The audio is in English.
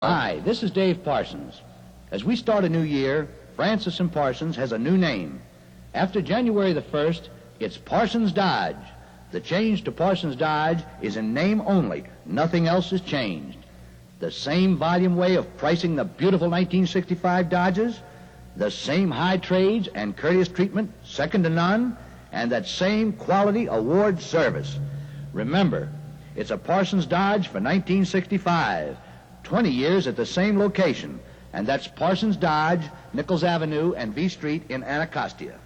Hi, this is Dave Parsons. As we start a new year, Francis & Parsons has a new name. After January the 1st, it's Parsons Dodge. The change to Parsons Dodge is in name only. Nothing else has changed. The same volume way of pricing the beautiful 1965 Dodges, the same high trades and courteous treatment, second to none, and that same quality award service. Remember, it's a Parsons Dodge for 1965. 20 years at the same location, and that's Parsons Dodge, Nichols Avenue and V Street in Anacostia.